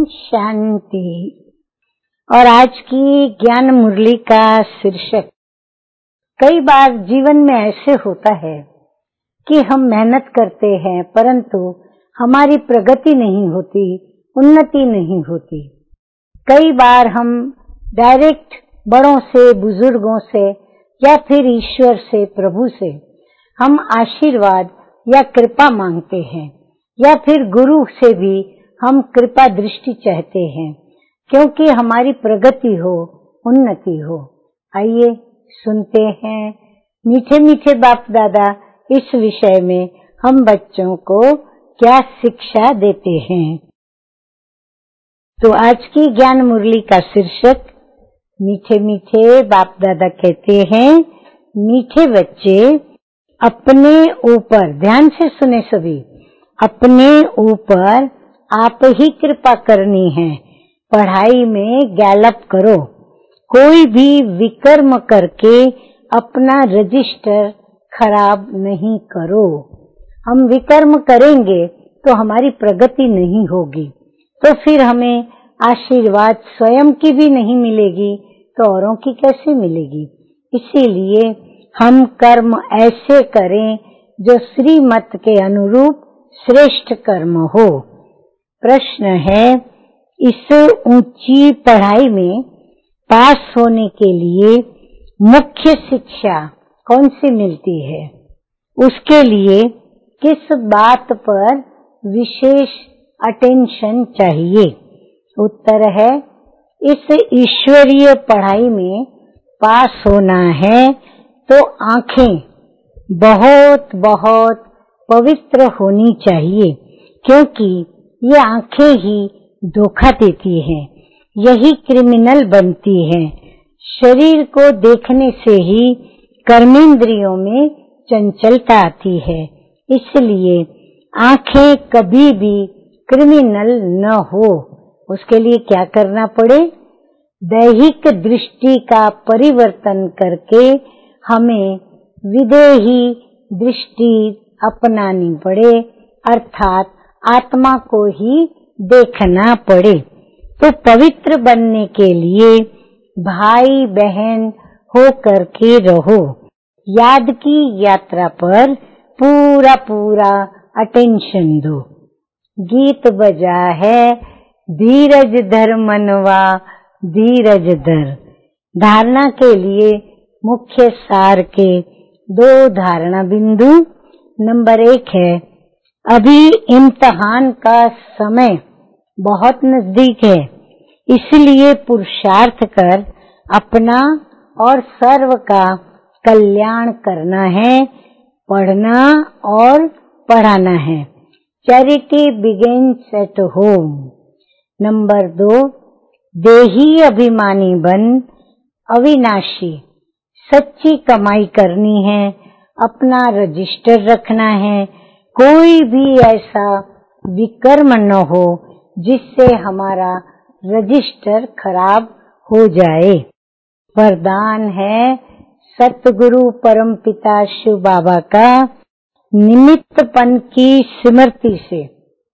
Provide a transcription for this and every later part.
शांति। और आज की ज्ञान मुरली का शीर्षक, कई बार जीवन में ऐसे होता है कि हम मेहनत करते हैं परंतु हमारी प्रगति नहीं होती, उन्नति नहीं होती। कई बार हम डायरेक्ट बड़ों से, बुजुर्गों से या फिर ईश्वर से, प्रभु से हम आशीर्वाद या कृपा मांगते हैं, या फिर गुरु से भी हम कृपा दृष्टि चाहते हैं क्योंकि हमारी प्रगति हो, उन्नति हो। आइए सुनते हैं मीठे मीठे बाप दादा इस विषय में हम बच्चों को क्या शिक्षा देते हैं। तो आज की ज्ञान मुरली का शीर्षक, मीठे मीठे बाप दादा कहते हैं, मीठे बच्चे अपने ऊपर, ध्यान से सुने सभी, अपने ऊपर आप ही कृपा करनी है। पढ़ाई में गैलप करो, कोई भी विकर्म करके अपना रजिस्टर खराब नहीं करो। हम विकर्म करेंगे तो हमारी प्रगति नहीं होगी, तो फिर हमें आशीर्वाद स्वयं की भी नहीं मिलेगी तो औरों की कैसे मिलेगी। इसीलिए हम कर्म ऐसे करें जो श्रीमत के अनुरूप श्रेष्ठ कर्म हो। प्रश्न है, इस ऊंची पढ़ाई में पास होने के लिए मुख्य शिक्षा कौन सी मिलती है? उसके लिए किस बात पर विशेष अटेंशन चाहिए? उत्तर है, इस ईश्वरीय पढ़ाई में पास होना है तो आंखें बहुत बहुत पवित्र होनी चाहिए, क्योंकि ये आंखें ही धोखा देती हैं, यही क्रिमिनल बनती हैं। शरीर को देखने से ही कर्मेंद्रियों में चंचलता आती है, इसलिए आंखें कभी भी क्रिमिनल न हो। उसके लिए क्या करना पड़े? दैहिक दृष्टि का परिवर्तन करके हमें विदेही दृष्टि अपनानी पड़े, अर्थात आत्मा को ही देखना पड़े। तो पवित्र बनने के लिए भाई बहन हो करके रहो। याद की यात्रा पर पूरा पूरा अटेंशन दो। गीत बजा है, धीरज धर मनवा धीरज धर। धारणा के लिए मुख्य सार के 2 धारणा बिंदु। नंबर 1 है, अभी इम्तिहान का समय बहुत नजदीक है, इसलिए पुरुषार्थ कर अपना और सर्व का कल्याण करना है, पढ़ना और पढ़ाना है। Charity begins at home. Number 2, देही अभिमानी बन अविनाशी, सच्ची कमाई करनी है, अपना रजिस्टर रखना है, कोई भी ऐसा विकर्म न हो जिससे हमारा रजिस्टर खराब हो जाए। वरदान है सतगुरु परमपिता शिव बाबा का निमित्तपन की स्मृति से।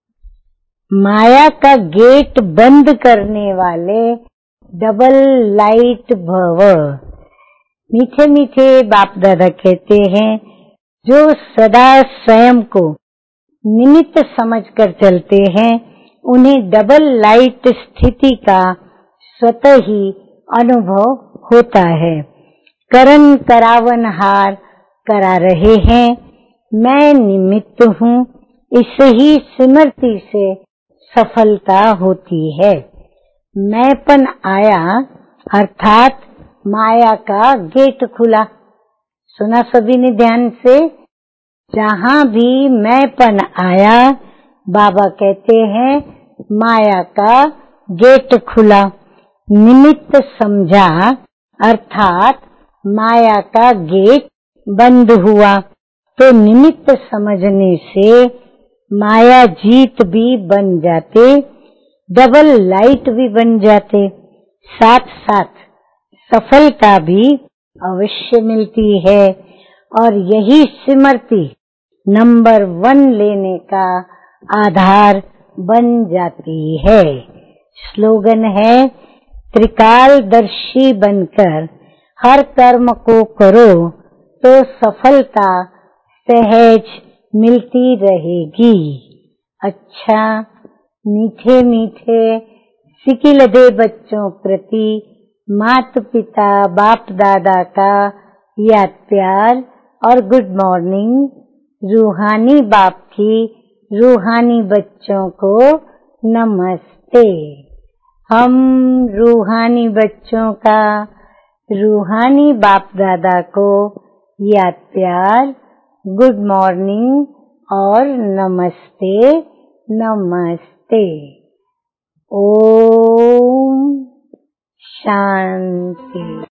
माया का गेट बंद करने वाले डबल लाइट भव। मीठे मीठे बाप दादा कहते हैं, जो सदा स्वयं को निमित्त समझकर चलते हैं उन्हें डबल लाइट स्थिति का स्वतः ही अनुभव होता है। करण करावन हार करा रहे हैं, मैं निमित्त हूँ, इस ही स्मृति से सफलता होती है। मैंपन आया अर्थात माया का गेट खुला। सुना सभी ने ध्यान से? जहाँ भी मैंपन आया, बाबा कहते हैं माया का गेट खुला। निमित्त समझा अर्थात माया का गेट बंद हुआ, तो निमित्त समझने से माया जीत भी बन जाते, डबल लाइट भी बन जाते, साथ साथ सफलता भी अवश्य मिलती है। और यही स्मृति नंबर 1 लेने का आधार बन जाती है। स्लोगन है त्रिकालदर्शी बनकर हर कर्म को करो तो सफलता सहज मिलती रहेगी। अच्छा, मीठे मीठे सिकिलधे बच्चों प्रति माता पिता बाप दादा का याद प्यार और गुड मॉर्निंग। रूहानी बाप की रूहानी बच्चों को नमस्ते। हम रूहानी बच्चों का रूहानी बाप दादा को याद प्यार, गुड मॉर्निंग और नमस्ते नमस्ते। ओम शांति।